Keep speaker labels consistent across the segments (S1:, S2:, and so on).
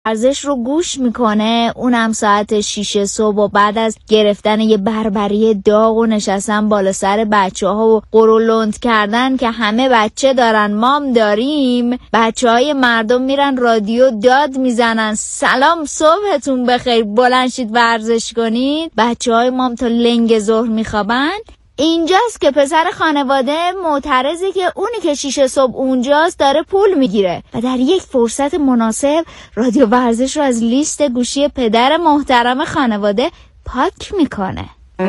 S1: ورزش رو گوش میکنه، اونم ساعت 6 صبح و بعد از گرفتن یه بربری داغ و نشستن بالا سر بچه ها و قرولند کردن که همه بچه دارن مام داریم، بچه های مردم میرن رادیو داد میزنن سلام صبحتون بخیر بلند شید ورزش کنید، بچه های مام تا لنگ ظهر میخوابن. اینجاست که پسر خانواده معترضه که اونی که 6 صبح اونجاست داره پول میگیره و در یک فرصت مناسب رادیو ورزش رو از لیست گوشی پدر محترم خانواده پاک میکنه.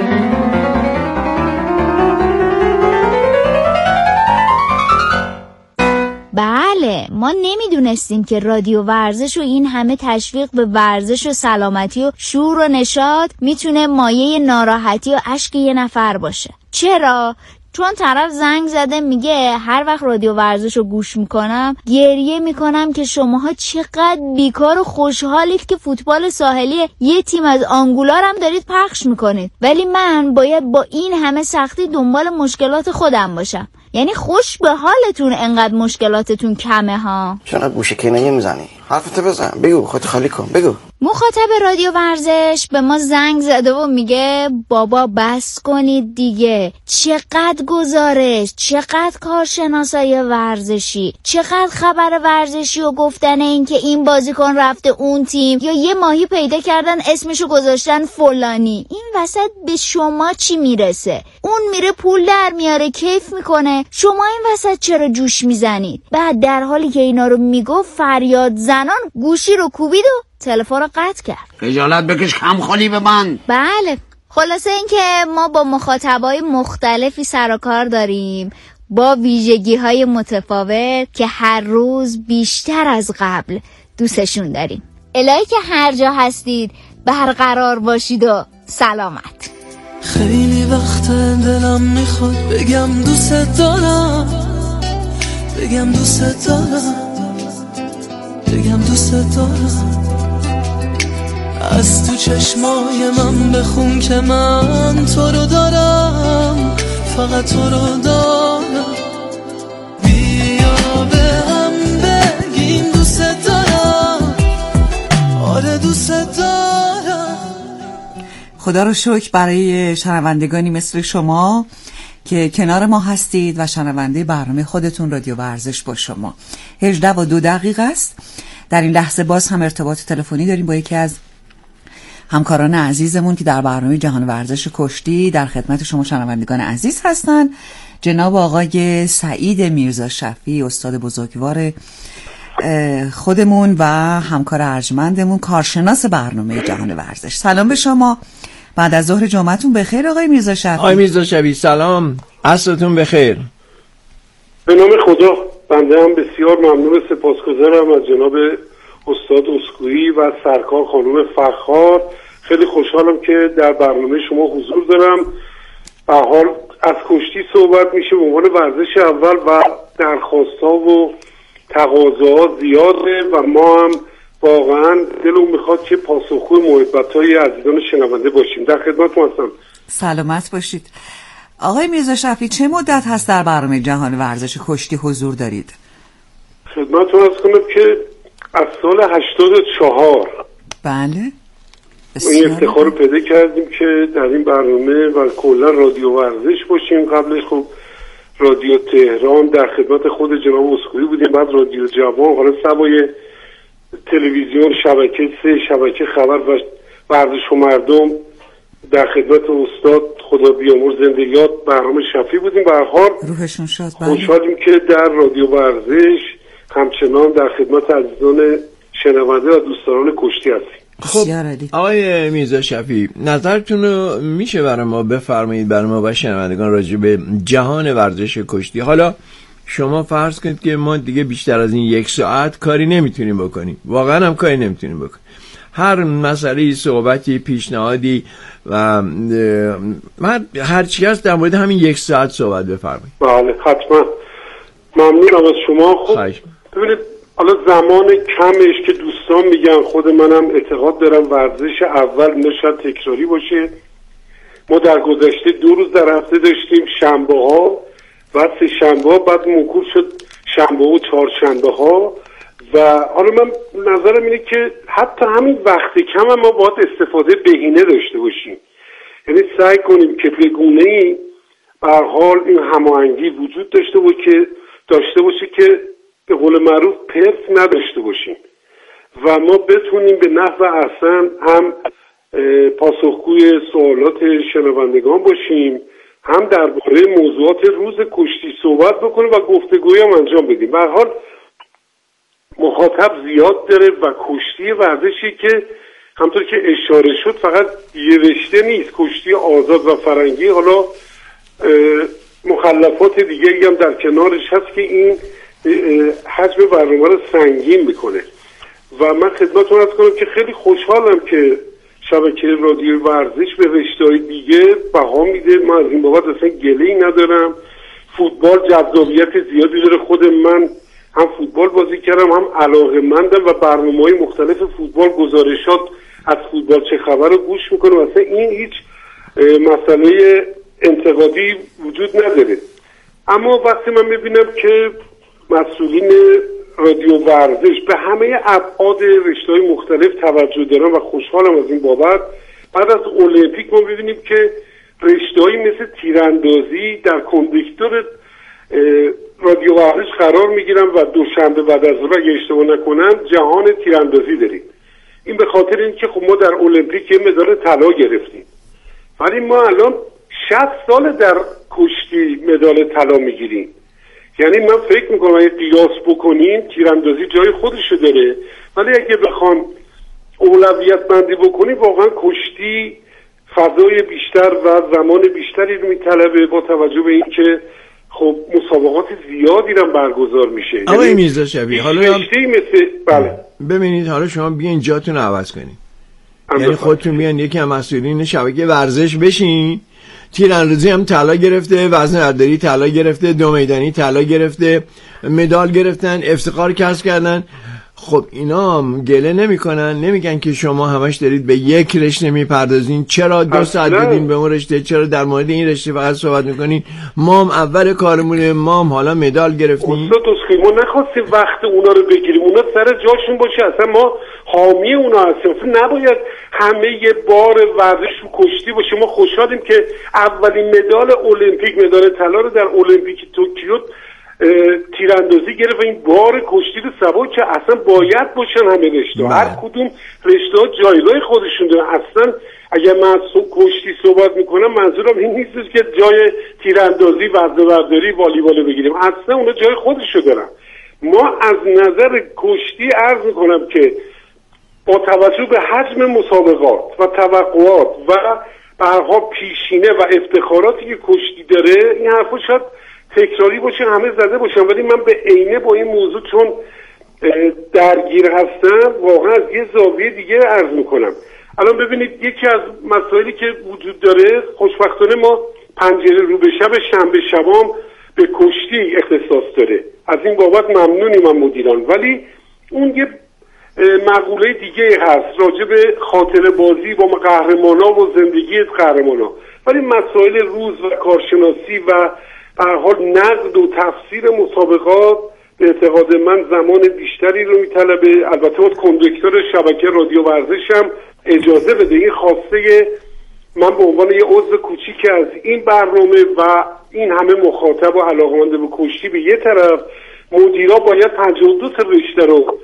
S1: بله، ما نمیدونستیم که رادیو ورزش و این همه تشویق به ورزش و سلامتی و شور و نشاط میتونه مایه ناراحتی و اشک یه نفر باشه. چرا؟ چون طرف زنگ زده میگه هر وقت رادیو ورزش رو گوش میکنم گریه میکنم که شماها چقدر بیکار و خوشحالید که فوتبال ساحلی یه تیم از آنگولا هم دارید پخش میکنید، ولی من باید با این همه سختی دنبال مشکلات خودم باشم. یعنی خوش به حالتون انقدر مشکلاتتون کمه ها.
S2: چرا گوشه کنایه میزنی؟ حرفتو بزن، بگو، خودت خالی کن، بگو.
S1: مخاطب رادیو ورزش به ما زنگ زده و میگه بابا بس کنید دیگه، چقدر گزارش، چقدر کارشناسای ورزشی، چقدر خبر ورزشی و گفتن این که این بازیکن رفته اون تیم یا یه ماهی پیدا کردن اسمشو گذاشتن فلانی. این وسط به شما چی میرسه؟ اون میره پول در میاره کیف میکنه، شما این وسط چرا جوش میزنید؟ بعد در حالی که اینا رو میگفت فریاد زنان گوشی رو کوبید و تلفن رو قطع کرد.
S3: خجالت بکش کم خالی ببند.
S1: بله، خلاصه این که ما با مخاطبای مختلفی سر و کار داریم با ویژگی‌های متفاوت که هر روز بیشتر از قبل دوستشون داریم. الهی که هر جا هستید برقرار باشید و سلامت.
S4: خیلی وقت دلم میخواد بگم دوست دارم، بگم دوست دارم، بگم دوست دارم. از تو چشمای من بخون که من تو رو دارم، فقط تو رو دارم. بیا به هم بگیم دوست دارم، آره دوست دارم.
S5: خدا رو شکر برای شنوندگانی مثل شما که کنار ما هستید و شنونده برنامه خودتون رادیو ورزش با شما. 18:02 است. در این لحظه باز هم ارتباط تلفنی داریم با یکی از همکاران عزیزمون که در برنامه جهان ورزش کشتی در خدمت شما شنوندگان عزیز هستن، جناب آقای سعید میرزا شفیعی، استاد بزرگوار خودمون و همکار ارجمندمون، کارشناس برنامه جهان ورزش. سلام به شما، بعد از ظهر جمعتون بخیر آقای میرزا شفیعی.
S6: آقای میرزا شفیعی سلام، عصرتون بخیر.
S7: به نام خدا. بنده هم بسیار ممنون و سپاسگزارم از جناب استاد اسکویی و سرکار خانم فخار. خیلی خوشحالم که در برنامه شما حضور دارم. به حال از کشتی صحبت میشه به عنوان ورزش اول و درخواست‌ها و تقاضاها زیاده و ما هم واقعا دلم میخواد که پاسخگوی محبت‌های عزیزان شنونده باشیم. در خدمتتون هستم.
S5: سلامت باشید. آقای میرزا شفیعی چه مدت هست در برنامه جهان ورزش کشتی حضور دارید؟
S7: خدمتتون عرض کنم که از سال 84
S5: بله
S7: این افتخار رو پیدا کردیم که در این برنامه و کلا رادیو ورزش باشیم. قبلش خب رادیو تهران در خدمت خود جناب اسکویی بودیم، بعد رادیو جوان، حالا سوای تلویزیون شبکه 3 شبکه خبر و ورزش و مردم در خدمت استاد خدا بیامرز زنده یاد برنامه شفیعی بودیم. به هر حال
S5: روحشون شاد.
S7: خوشحالیم که در رادیو ورزش همچنان در خدمت عزیزان شنونده و دوستداران کشتی هستیم.
S6: خب آقای میرزا شفیعی نظرتون رو میشه برای ما بفرمایید، برای ما و شنوندگان راجع به جهان ورزش کشتی؟ حالا شما فرض کنید که ما دیگه بیشتر از این 1 ساعت کاری نمیتونیم بکنیم، واقعا هم کاری نمیتونیم بکنیم. هر مسئله صحبتی پیشنهادی و هر چی هست در مورد همین 1 ساعت صحبت بفرمایید.
S7: بله حتما. ممنونم از شما. خب ببینید حالا زمان کمش که دوستان میگن، خود منم اعتقاد دارم ورزش اول نشاید تکراری باشه. ما در گذشته 2 روز در هفته داشتیم، شنبه ها و 3 شنبه ها، بعد موکول شد شنبه و 4 شنبه ها و حالا من نظرم اینه که حتی همین وقت کم هم ما باید استفاده بهینه داشته باشیم، یعنی سعی کنیم که به گونه‌ای به هر حال این هماهنگی وجود داشته باشه که به قول معروف پرت نداشته باشیم و ما بتونیم به نحو احسن هم پاسخگوی سوالات شنوندگان باشیم، هم درباره موضوعات روز کشتی صحبت بکنیم و گفتگویی هم انجام بدیم. به هر حال مخاطب زیاد داره و کشتی ورزشی که همطور که اشاره شد فقط یه رشته نیست، کشتی آزاد و فرنگی، حالا مخلفات دیگه هم در کنارش هست که این حجم برنامه رو سنگین میکنه. و من خدمتتون عرض کنم که خیلی خوشحالم که شبکه رادیو ورزش به رشته‌های دیگه بها میده. من از این بابت اصلا گله‌ای ندارم. فوتبال جذابیت زیادی داره، خود من هم فوتبال بازی کردم، هم علاقه‌مندم و برنامه‌های مختلف فوتبال، گزارشات از فوتبال چه خبر رو گوش میکنم. اصلا این هیچ مسئله انتقادی وجود نداره. اما وقتی من میبینم که مسئولین رادیو ورزش به همه ابعاد رشته‌های مختلف توجه دارن و خوشحالم از این بابت، بعد از المپیک ما ببینیم که رشته‌هایی مثل تیراندازی در کندکتور رادیو ورزش قرار میگیرن و دوشنبه بعد از ظهر اگه اشتباه نکنم جهان تیراندازی داریم. این به خاطر اینکه خب ما در المپیک یه مدال طلا گرفتیم، ولی ما الان 60 سال در کشتی مدال طلا میگیریم. یعنی من فکر میکنم اگه قیاس بکنیم تیراندازی جای خودشو داره، ولی اگه بخوام اولویت بندی بکنیم واقعا کشتی فضای بیشتر و زمان بیشتری رو میطلبه با توجه به اینکه خب مسابقات زیادی هم برگزار میشه.
S6: آقای میرزا شفیعی حالا
S7: مثل بله
S6: ببینید حالا شما بیاین جاتون عوض کنید، یعنی خودتون بیان یکی از مسئولین شبکه ورزش بشین. تیراندازی هم طلا گرفته، وزن برداری طلا گرفته، دو میدانی طلا گرفته، مدال گرفتن، افتخار کسب کردن. خب اینا گله نمیکنن، نمیگن که شما همش دارید به یک رشته میپردازین، چرا 2 ساعت بدین به اون رشته، چرا در مورد این رشته فقط صحبت میکنین، ما هم اول کارمونه، ما هم حالا مدال گرفتیم.
S7: ما نخواستیم وقت اونا رو بگیریم، اونا سر جاشون باشه، اصلا ما حامی اونا هستیم. نباید همه یه بار ورزش رو کشتی باشه. ما خوشحالیم که اولین مدال المپیک، مدال طلا رو در المپیک توکیو تیراندازی گرفت و این بار کشتی رو سبا که اصلا باید باشن همه رشته، هر کدوم رشته ها جایگاه خودشون دارن. اصلا اگر من کشتی صحبت میکنم منظورم این نیست که جای تیراندازی، وزنه برداری، والیبال بگیریم، اصلا اونا جای خودشو دارن. ما از نظر کشتی عرض میکنم که با توجه به حجم مسابقات و توقعات و به هر حال پیشینه و افتخاراتی که کشتی داره، این حرفا شاید تکراری باشه، همه زده باشن، ولی من به عینه با این موضوع چون درگیر هستم واقعا از یه زاویه دیگه عرض میکنم. الان ببینید یکی از مسائلی که وجود داره، خوشبختانه ما پنجره رو به شب شنبه شبام به کشتی اختصاص داره، از این بابت ممنونیم من مدیران، ولی اون یه مقوله دیگه هست راجع به خاطر بازی با قهرمانا و زندگی قهرمانا، ولی مسائل روز و کارشناسی و به هر حال نقد و تفسیر مسابقات به اعتقاد من زمان بیشتری رو میطلبه. البته باید کندکتور شبکه رادیو ورزش هم اجازه بده. این خواسته من به عنوان یه عضو کوچیک از این برنامه و این همه مخاطب و علاقه‌مند به کشتی به یه طرف، مدیرا باید 52 تا رشته رو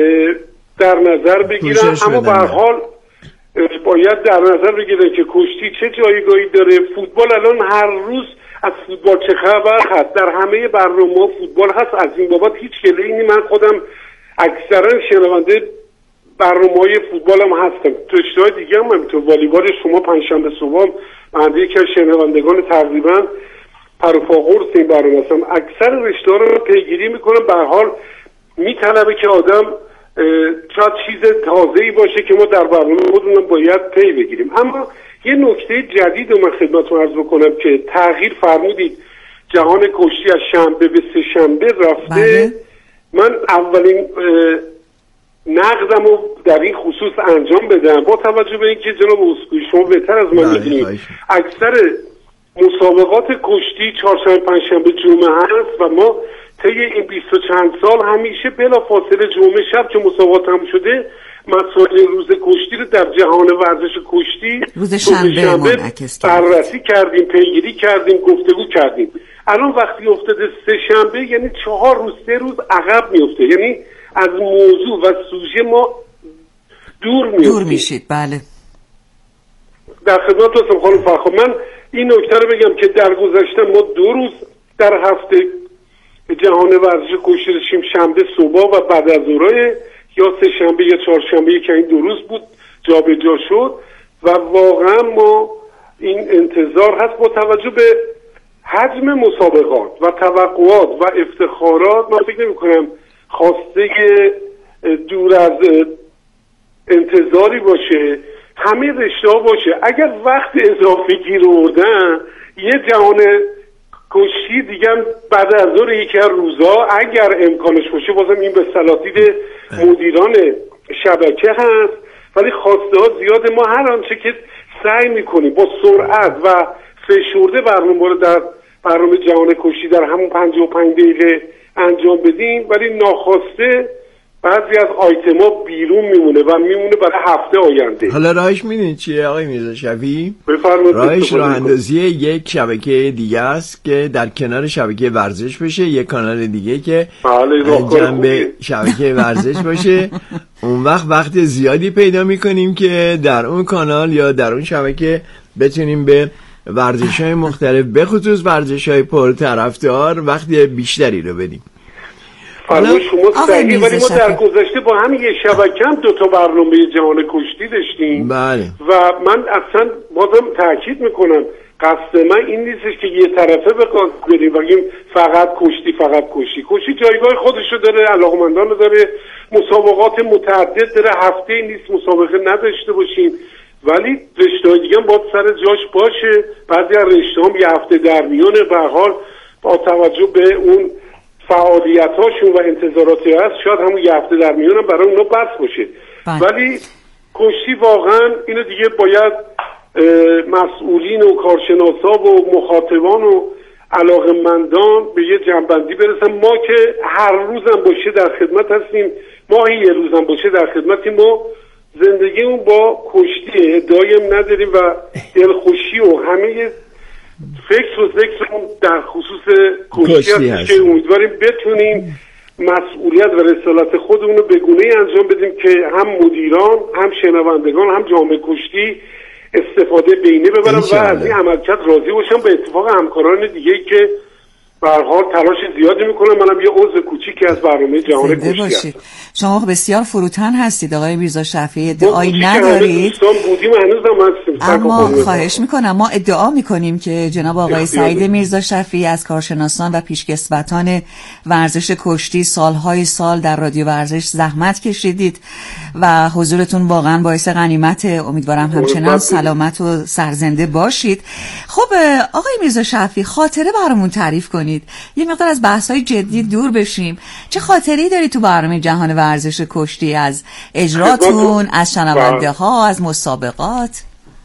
S7: در نظر بگیرن، اما به هر حال باید در نظر بگیرن که کشتی چه جایگاهی داره. فوتبال الان هر روز از فوتبال چه خبر هست، در همه برنامه فوتبال هست، از این بابت هیچ گله‌ای نیست. من خودم اکثرا شنونده برنامه‌های فوتبال هم هستم، تو رشته‌های دیگه هم همینطور. والیبال شما پنجشنبه صبح من یکی از شنوندگان تقریبا پروپاگورس این برنامه هستم، اکثر رشته‌ها رو پیگیری میکنم. به هر حال میطلبه که آدم شاید چیز تازه‌ای باشه که ما در برنامه خودمون باید پی بگیریم. اما یه نکته جدید رو من خدمتتون عرض بکنم که تغییر فرمودید، جهان کشتی از شنبه به سه شنبه رفته.
S5: بله.
S7: من اولین نقدم رو در این خصوص انجام بدم با توجه به اینکه جناب اسکوئی شما بهتر از من می‌دونید اکثر مسابقات کشتی چهارشنبه پنجشنبه جمعه هست و ما طی این 20 و چند سال همیشه بلا فاصله جمعه شب که مسابقات تموم شده مسائل روز کشتی رو در جهان ورزش کشتی
S5: روز شنبه منعکس
S7: بررسی کردیم، پیگیری کردیم، گفتگو کردیم. الان وقتی افتاده سه شنبه یعنی 4 روز 3 روز عقب میفته، یعنی از موضوع و سوژه ما دور
S5: میشید. بله
S7: در خدمت هستم خانم فرخ. من این نکته رو بگم که در گذشته ما 2 روز در هفته جهان ورزش کشتی داشتیم، شنبه صبح و بعد از ظهر، یا سه شنبه یا 4 شنبه که این 2 روز بود جابجا شد و واقعا ما این انتظار هست با توجه به حجم مسابقات و توقعات و افتخارات. من فکر نمی کنم خواسته دور از انتظاری باشه، همه رشته باشه. اگر وقت اضافه گیر آوردن یه جهان کشتی دیگه بعد از ظهر یکی از روزا اگر امکانش باشه، بازم این به سلاسل مدیران شبکه هست، ولی خواسته ها زیاده. ما هر آنچه که سعی میکنیم با سرعت و فشرده برنامه رو در برنامه جهان کشتی در همون 55 دقیقه انجام بدیم، ولی ناخواسته بعضی از آیتما بیرون میمونه و میمونه برای هفته آینده.
S6: حالا راهش میدونید چیه آقای میرزا شفیعی؟
S7: راهش
S6: راه اندازی یک شبکه دیگه است که در کنار شبکه ورزش باشه، یک کانال دیگه که جنبه شبکه ورزش باشه. اون وقت زیادی پیدا میکنیم که در اون کانال یا در اون شبکه بتونیم به ورزش‌های مختلف به خصوص ورزش‌های پرطرفدار وقت بیشتری رو بدیم.
S7: فرمای شما صحیح، ولی ما در گذشته با همین یه شبکه هم 2 تا برنامه جهان کشتی داشتیم.
S6: بله.
S7: و من اصلا بازم تاکید میکنم قصد من این نیستش که یه طرفه بریم بگیم فقط کشتی جایگاه خودشو داره، علاقمندان رو داره، مسابقات متعدد داره، هفته نیست مسابقه نداشته باشیم، ولی رشته‌های دیگه هم باید سر جاش باشه. بعضی از رشته‌ها هم یه هفته در میونه، به هر حال با توجه به اون فعالیت‌هاشون و انتظاراتی هست شاید همون یه هفته در میون هم برای اونا بس باشه. ولی کشتی واقعا اینو دیگه باید مسئولین و کارشناسا و مخاطبان و علاقمندان به یه جنبندی برسن. ما که هر روزم باشه در خدمت هستیم، ماهی یه روزم باشه در خدمتیم. ما زندگیمون با کشتی ادعایم نداریم و دلخوشی و همه فکر و ذکرمون در خصوص کشتی هست که امیدواریم بتونیم مسئولیت و رسالت خودمون رو به گونه‌ای انجام بدیم که هم مدیران، هم شنوندگان، هم جامعه کشتی استفاده بینی ببرن و از این عملکرد راضی باشن، به اتفاق همکاران دیگه‌ای که به هر حال تلاش زیادی میکنم. منم یه عضو کوچیکی از برنامه جهان کشتی هستم.
S5: شما بسیار فروتن هستید آقای میرزا شفیعی، ادعایی ندارید، اما خواهش میکنم ما ادعا میکنیم که جناب آقای سعید میرزا شفیعی از کارشناسان و پیشکسوتان ورزش کشتی سالهای سال در رادیو ورزش زحمت کشیدید و حضورتون واقعا باعث غنیمت. امیدوارم همچنان سلامت و سرزنده باشید. خب آقای میرزا شفیعی، خاطره برامون تعریف کنید، یه مقدار از بحث‌های جدی دور بشیم. چه خاطره‌ای داری تو برنامه جهان ورزش کشتی از اجراتون، از شنونده‌ها، از مسابقات؟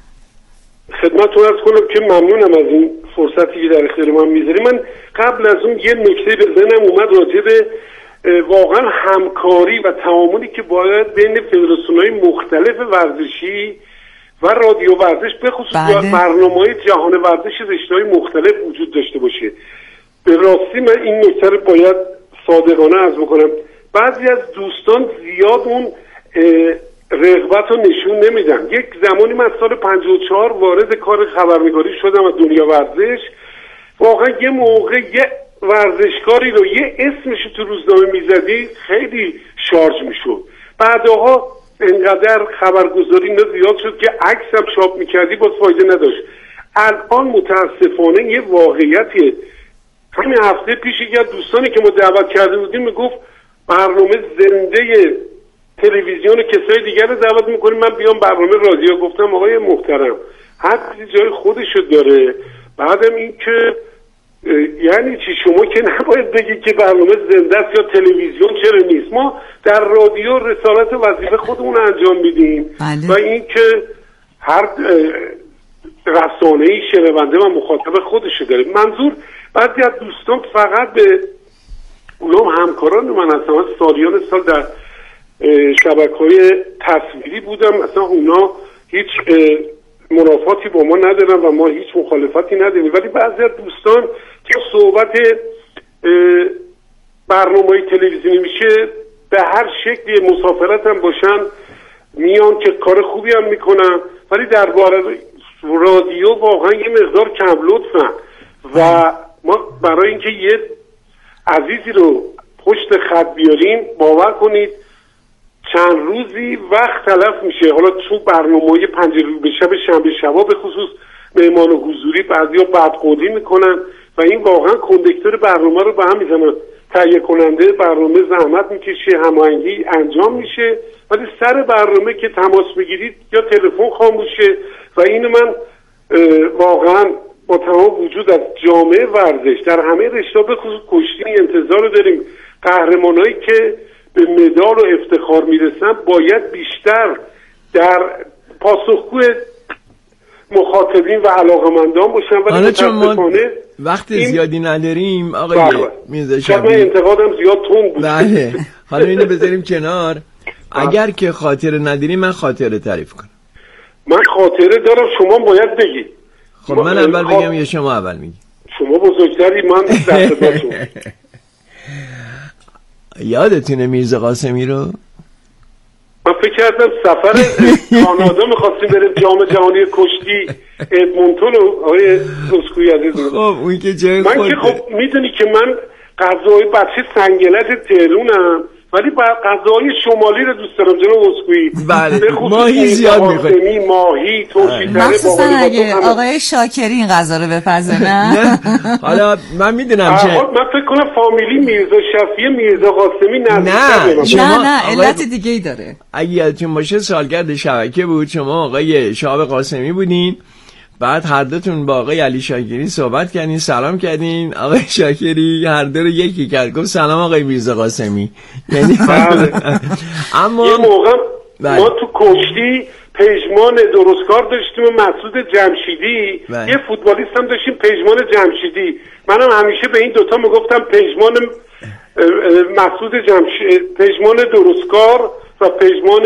S7: خدمتتون عرض کنم که ممنونم از این فرصتی که در اختیار من میذاری. من قبل از اون یه نکته به ذهنم اومد راجع به واقعا همکاری و تعاملی که باید بین فدراسیون‌های مختلف ورزشی و رادیو ورزش به خصوص برنامه‌های جهان ورزش رشته‌های مختلف وجود داشته باشه. به راستی من این نکته رو باید صادقانه عرض بکنم، بعضی از دوستان زیاد اون رغبت رو نشون نمیدن. یک زمانی من سال 54 وارد کار خبرنگاری شدم از دنیا ورزش. واقعا یه موقع یه ورزشکاری رو یه اسمش تو روزنامه میزدی خیلی شارژ میشد، بعدها انقدر خبرگزاری زیاد شد که عکس هم چاپ میکردی باز فایده نداشت. الان متاسفانه یه واقعیتیه. همین هفته پیش یکی از دوستانی که ما دعوت کرده بودیم میگفت برنامه زنده تلویزیون کسای دیگر رو دعوت میکنیم من بیام برنامه رادیو. گفتم آقای محترم هر چیزی جای خودشو داره. بعدم این که یعنی چی، شما که نباید بگید که برنامه زنده است یا تلویزیون چرا نیست. ما در رادیو رسالت وظیفه خودمون انجام میدیم و این که هر رسانه‌ای شنونده و مخاطب خودشو داره. منظور بعضی از دوستان فقط به اونا هم همکاران من هستن. من سالیان سال در شبکه‌های تصویری بودم، اصلا اونا هیچ منافاتی با ما ندارن و ما هیچ مخالفتی نداریم، ولی بعضی از دوستان که صحبت برنامه‌های تلویزیونی میشه به هر شکلی مسافرت هم باشن میان که کار خوبی هم میکنن، ولی درباره رادیو واقعا یه مقدار کم لطفن و ما برای اینکه یه عزیزی رو پشت خط بیاریم باور کنید چند روزی وقت تلف میشه. حالا تو برنامه‌های پنجره رو به شنبه شبا به خصوص مهمان و حضوری بعضیا بدقولی میکنن و این واقعا کندکتور برنامه رو به هم میزنن. تهیه کننده برنامه زحمت میکشه، هماهنگی انجام میشه، ولی سر برنامه که تماس بگیرید یا تلفن خاموشه و اینو من واقعا با تمام وجود از جامعه ورزش در همه رشته‌ها به خصوص کشتی انتظار داریم. قهرمانایی که به مدال و افتخار میرسن باید بیشتر در پاسخگو مخاطبین و علاقمندان باشن، ولی
S6: چون ما وقت زیادی نداریم آقای میرزا
S7: شبی.
S6: من
S7: انتقادم زیاد تند بود.
S6: بله حالا اینو بذاریم کنار. اگر که خاطره نداری من خاطره تعریف کنم.
S7: من خاطره دارم، شما باید بگی.
S6: خب من اول بگم یا شما اول میگی؟
S7: شما بزرگتری، من دست داشتم.
S6: یادتونه میرزا قاسمی رو؟
S7: من فکر کردم سفر کانادا میخواستیم بریم جام جهانی کشتی ادمونتون و آقای اسکوئی عزیز.
S6: خب اون که جای
S7: من
S6: خود
S7: که خب میدونی که من غذای بچه سنگلت تهرونم، ولی غذای شمالی رو دوست دارم جناب اسکوئی.
S6: بله ماهی زیاد میخوریم،
S7: ماهی ترشی تره.
S5: مخصوصا اگه آقای شاکری این غذا رو بپزنن.
S6: حالا من میدونم چه
S7: من فکر کنم فامیلی میرزا شفیع میرزا قاسمی
S5: نه علت دیگه ای داره.
S6: اگه یادتون باشه سالگرد شبکه بود، شما آقای شهاب قاسمی بودین، بعد هر دوتون با آقای علی شاکری صحبت کردین، سلام کردین، آقای شاکری هر دو رو یکی کرد گفت سلام آقای میرزا قاسمی. یعنی
S7: اما یه موقع ما تو کشتی پژمان درستکار داشتیم و مسعود جمشیدی، یه فوتبالیست هم داشتیم پژمان جمشیدی. منم همیشه به این دوتا میگفتم پژمان مسعود پژمان درستکار و پژمان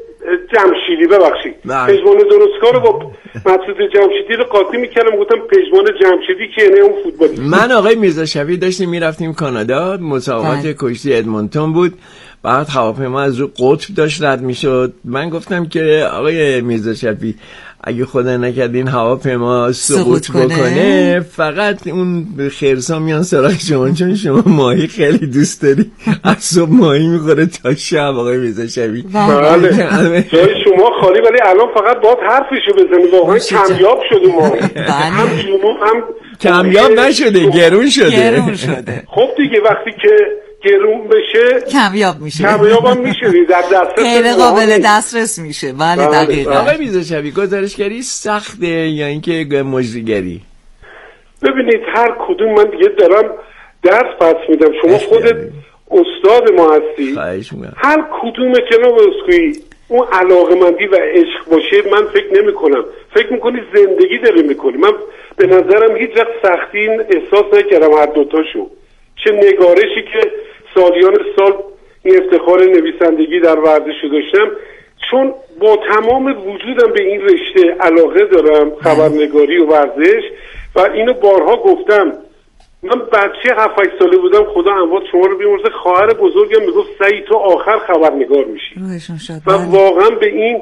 S7: جمشیدی. ببخشید پژمان درستکار رو با مسعود جمشیدی رو قاطی میکردم، گفتم پژمان جمشیدی که نه اون فوتبالیست.
S6: من آقای میرزا شفیع داشتیم میرفتیم کانادا، مسابقات کشتی ادمونتون بود، بعد هواپیما از رو قطب داشت رد میشد. من گفتم که آقای میرزا شفیع اگه خدا نکرده این هواپیما سقوط بکنه فقط اون خرسا میان سراغ شما، چون شما ماهی خیلی دوست داری، از صبح ماهی میخوره تا شب. آقای میرزا شفیع
S7: بله جای شما خالی، ولی الان فقط باید حرفشو بزنی. واقعا کمیاب شده ماهی، هم جنوب هم
S6: کمیاب نشده، گرون شده.
S7: خب دیگه وقتی که گرون بشه
S5: کمیاب میشه،
S7: کمیاب هم میشه، در دسترس
S5: غیر قابل دسترس میشه. بله دقیقاً.
S6: آقای میرزا شفیع گزارشگری سخته یا اینکه مجریگری؟
S7: ببینید هر کدوم من دیگه دارم درس پس میدم، شما خودت استاد ما هستی. هر کدومه که اسکوئی اون علاقمندی و عشق باشه من فکر نمی کنم. فکر میکنی زندگی داری میکنی. من به نظرم هیچ وقت سختی احساس نکردم هر دوتاشو. چه نگارشی که سالیان سال این افتخار نویسندگی در ورزش داشتم، چون با تمام وجودم به این رشته علاقه دارم، خبرنگاری و ورزش، و اینو بارها گفتم. من بچه 7-8 ساله بودم، خدا اموات شما رو بیامرزه، خواهر بزرگم میگفت سعید تو آخر خبرنگار میشی و واقعا به این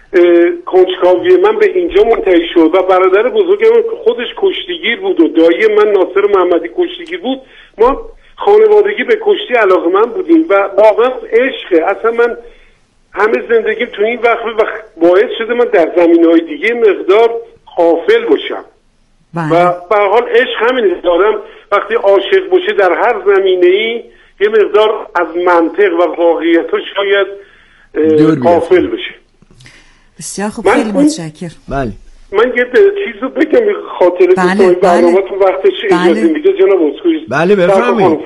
S7: کنجکاوی من به اینجا منتهی شد. و برادر بزرگم خودش کشتیگیر بود و دایی من ناصر محمدی کشتیگیر بود. ما خانوادگی به کشتی علاقه‌مند بودیم و واقعا عشقه. اصلا من همه زندگیم تو این وقت باعث شده من در زمینه‌های دیگه مقدار غافل باشم. و به هر حال عشق همینه، آدم وقتی عاشق باشه در هر زمینه‌ای یه مقدار از منطق و واقعیت‌ها شاید غافل بشه.
S5: بسیار خوب، خیلی متشکرم.
S6: بله
S7: من یه چیز رو بگم خاطر دوستای برنامه‌تون وقتش اجازه میده جناب اسکوئی.
S6: بله بفرمایید.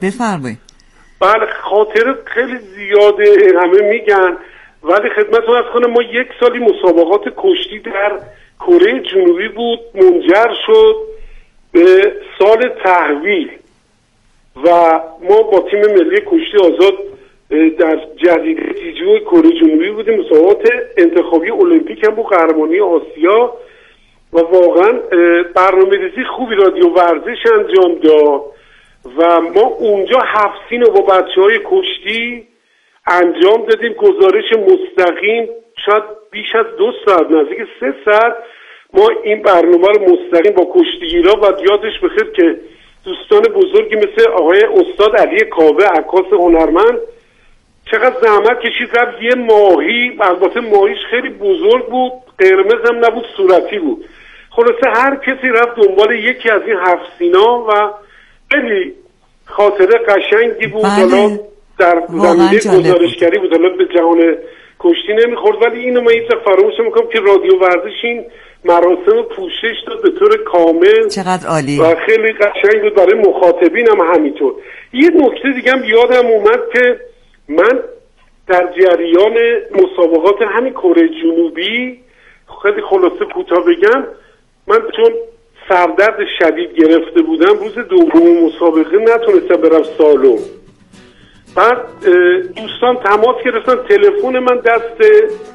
S7: بله خاطره خیلی زیاده، همه میگن، ولی خدمتتون عرض کنم ما یک سالی مسابقات کشتی در کره جنوبی بود، منجر شد به سال تحویل و ما با تیم ملی کشتی آزاد در جزیره جیجو کره جنوبی بودیم. مسابقات انتخابی المپیک هم بود، قهرمانی آسیا، و واقعا برنامه‌ریزی خوبی رادیو ورزش انجام داد و ما اونجا 7 سین رو با بچه‌های کشتی انجام دادیم. گزارش مستقیم شاید بیش از 2 ساعت، نزدیک 3 ساعت ما این برنامه رو مستقیم با کشتیگیرا و یادش بخیر که دوستان بزرگی مثل آقای استاد علی کاوه، عکاس هنرمند، چقدر زحمت کشید رفت یه ماهی، البته ماهیش خیلی بزرگ بود، قرمز هم نبود، صورتی بود. خلاصه هر کسی رفت دنبال یکی از این 7 سینا و خیلی خاطره قشنگی بود. حالا در زمینه گزارشگری بود، حالا به جهان کشتی نمیخورد، ولی اینو من هیچ فراموش نمیکنم که رادیو ورزش این مراسم پوشش داد به طور کامل.
S5: چقدر عالی
S7: و خیلی قشنگ بود برای مخاطبین هم همینطور. یه نکته دیگه هم یادم اومد که من در جریان مسابقات همین کره جنوبی، خیلی خلاصه کوتاه بگم، من چون سردرد شدید گرفته بودم روز دوم مسابقه نتونستم برم سالن. بعد دوستان تماس گرفتن، تلفن من دست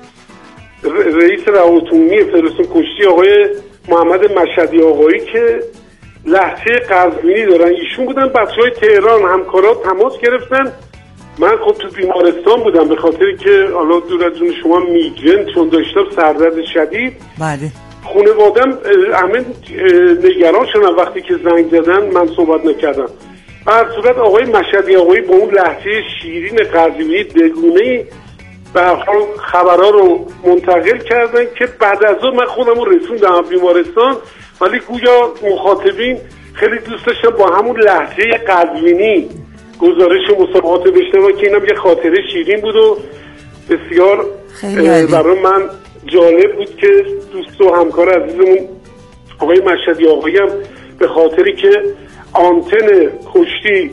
S7: رئیس روابط فدراسیون کشتی آقای محمد مشهدی آقایی که لهجه قزوینی دارن، ایشون بودن. بچهای تهران همکارا تماس گرفتن. من خب تو بیمارستان بودم به خاطری که حالا دور از جون شما میگرن چون داشتم سردرد شدید.
S5: بله.
S7: خانواده‌ام همه نگران شدن وقتی که زنگ زدن، من صحبت نکردم. هر صورت آقای مشهدی آقایی با اون لهجه شیرین قزوینی دگونه‌ای به هر حال خبرها رو منتقل کردن که بعد از اون من خودم رو رسوندم بیمارستان، ولی گویا مخاطبین خیلی دوست داشتن با همون لهجه قزوینی گزارش مسابقات بشنون که اینم یه خاطره شیرین بود و بسیار برای من جالب بود که دوست و همکار عزیزمون آقای مشهدی آقایی هم به خاطری که آنتن کشتی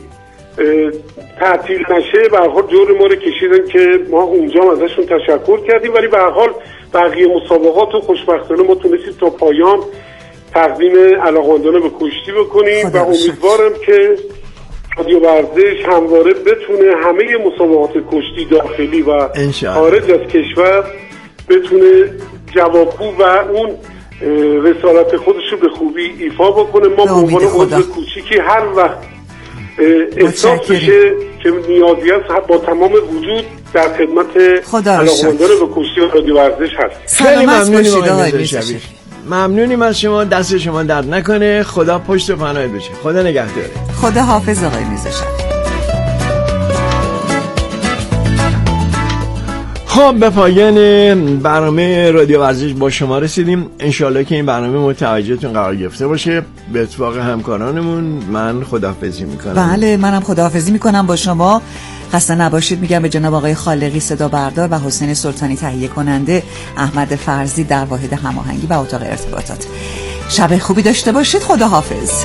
S7: تعطیل نشه به هر حال جور ما رو کشیدن که ما اونجا ازشون تشکر کردیم، ولی به هر حال بقیه مسابقات رو خوشبختانه ما تونستیم تا پایان تقدیم علاقه‌مندانه به کشتی بکنیم و امیدوارم که رادیو ورزش همواره بتونه همه مسابقات کشتی داخلی و خارج از کشور بتونه جوابگو و اون رسالت خودش رو به خوبی ایفا بکنه. ما به عنوان عضو کوچیکی هر وقت احساس بشه که نیازی است با تمام وجود در خدمت علاقه‌مندان به کشتی و رادیو ورزش هست.
S6: خیلی ممنونیم از شما، دست شما درد نکنه، خدا پشت و پناهت بشه، خدا نگهداره.
S5: خدا حافظ آقای میرزاشفی.
S6: خب به پایان برنامه رادیو ورزش با شما رسیدیم. انشالله که این برنامه متوجهتون قرار گرفته باشه. به اتفاق همکارانمون من خداحافظی میکنم.
S5: بله منم خداحافظی میکنم با شما. خسته نباشید میگم به جناب آقای خالقی صدا بردار و حسین سلطانی تهیه کننده، احمد فرزی در واحد هماهنگی و اتاق ارتباطات. شب خوبی داشته باشید. خداحافظ.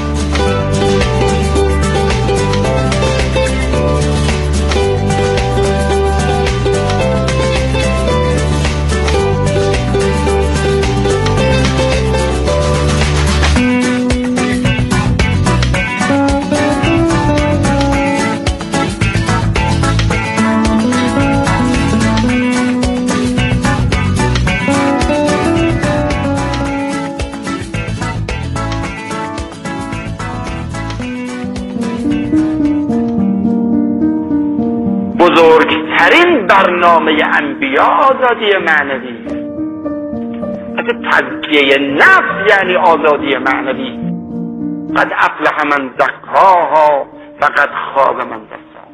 S8: بزرگترین برنامه انبیا آزادی معنوی. اگه تزکیه نفس یعنی آزادی معنوی. قد افلح من زکاها و قد خاب من دساها.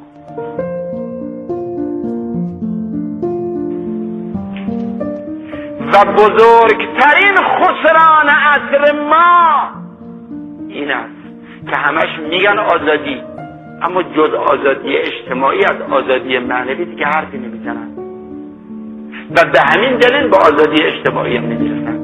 S8: و بزرگترین خسران عصر ما این است که همش میگن آزادی، اما جز آزادی اجتماعی از آزادی معنوی دیگه حرفی نمیزنن و به همین دلیل به آزادی اجتماعی هم نمیرسن.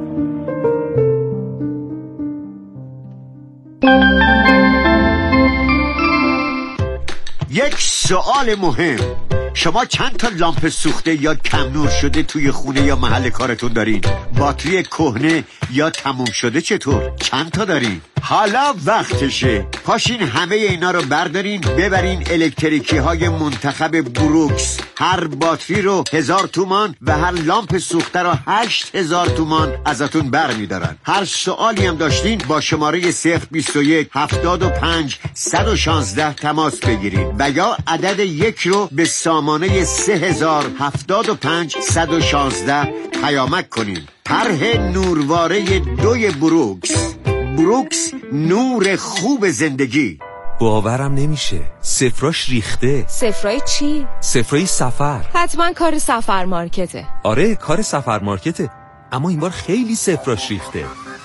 S3: یک سوال مهم، شما چند تا لامپ سوخته یا کم نور شده توی خونه یا محل کارتون دارین؟ باتری کهنه یا تموم شده چطور؟ چند تا دارین؟ حالا وقتشه. پاشین همه اینا رو بردارین ببرین الکتریکی های منتخب بروکس. هر باتری رو 1000 تومان و هر لامپ سوخته رو 8000 تومان ازتون برمیدارن. هر سوالی هم داشتین با شماره 021 75 116 تماس بگیرید و یا عدد 1 رو به سامانه 3075 116 پیامک کنین. طرح نورواره 2 بروکس. بروکس، نور خوب زندگی.
S9: باورم نمیشه، صفراش ریخته.
S10: صفرای چی؟
S9: صفرای سفر.
S10: حتما کار سفر مارکته.
S9: آره کار سفر مارکته، اما این بار خیلی صفراش ریخته.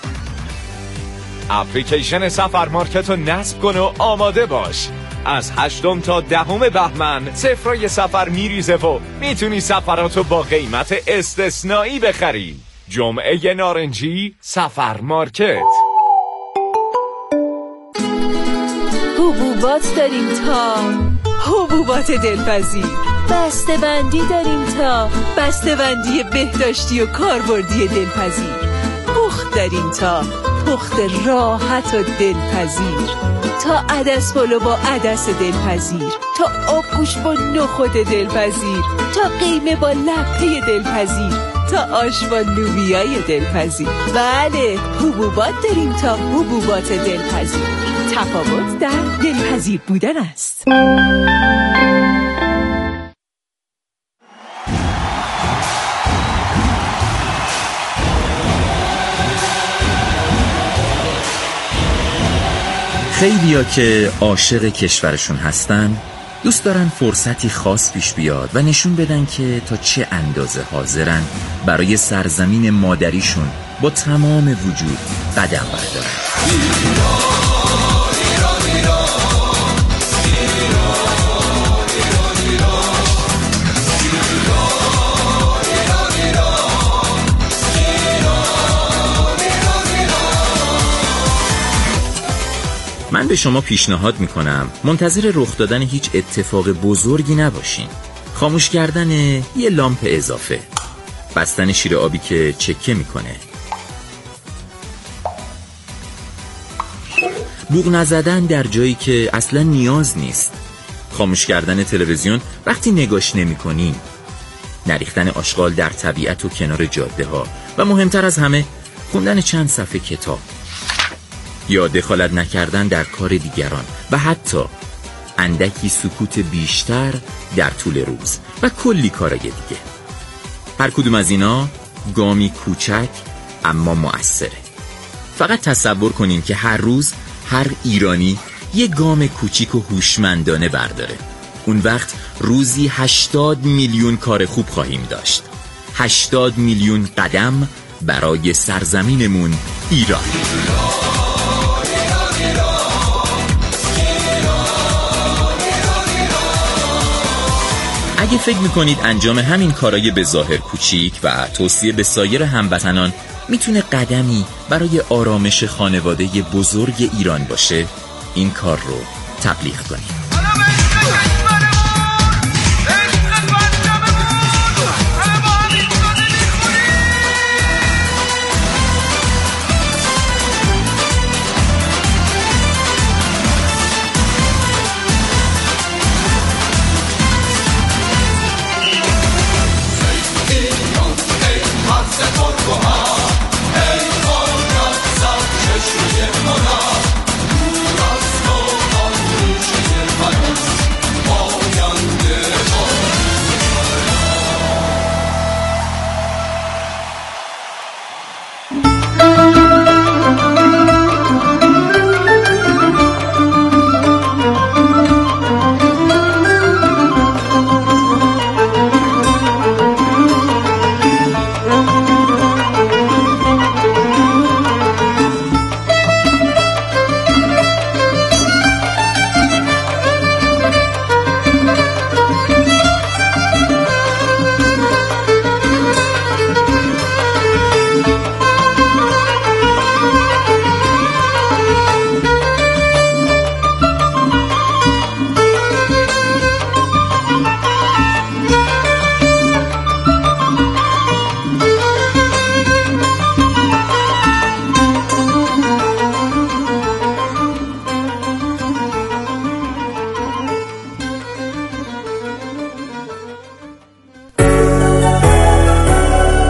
S11: اپلیکیشن سفر مارکت رو نصب کن و آماده باش. از 8 تا 10 بهمن صفرای سفر میریزه و میتونی سفراتو با قیمت استثنایی بخری. جمعه نارنجی سفر مارکت.
S10: حبوبات داریم تا حبوبات دلپذیر. بسته بندی داریم تا بسته بندی بهداشتی و کاربردی دلپذیر. پخت داریم تا پخت راحت و دلپذیر. تا عدس پلو با عدس دلپذیر. تا آبگوشت با نخود دلپذیر. تا قیمه با لپه دلپذیر. تا آش با لوبیای دلپذیر. بله، حبوبات داریم تا حبوبات دلپذیر. تفاوت در دلپذیر بودن است.
S12: خیلیا که عاشق کشورشون هستن دوست دارن فرصتی خاص پیش بیاد و نشون بدن که تا چه اندازه حاضرن برای سرزمین مادریشون با تمام وجود قدم بردارن. من به شما پیشنهاد میکنم منتظر رخ دادن هیچ اتفاق بزرگی نباشین. خاموش کردن یه لامپ اضافه، بستن شیر آبی که چکه میکنه، بوق نزدن در جایی که اصلا نیاز نیست، خاموش کردن تلویزیون وقتی نگاش نمیکنین، نریختن آشغال در طبیعت و کنار جاده ها و مهمتر از همه خوندن چند صفحه کتاب، یا دخالت نکردن در کار دیگران و حتی اندکی سکوت بیشتر در طول روز و کلی کارای دیگه. هر کدوم از اینا گامی کوچک اما مؤثره. فقط تصور کنین که هر روز هر ایرانی یه گام کوچیک و هوشمندانه برداره. اون وقت روزی 80 میلیون کار خوب خواهیم داشت. 80 میلیون قدم برای سرزمینمون ایران. اگه فکر میکنید انجام همین کارای به ظاهر کوچیک و توصیه به سایر هموطنان میتونه قدمی برای آرامش خانواده بزرگ ایران باشه، این کار رو تبلیغ کنید.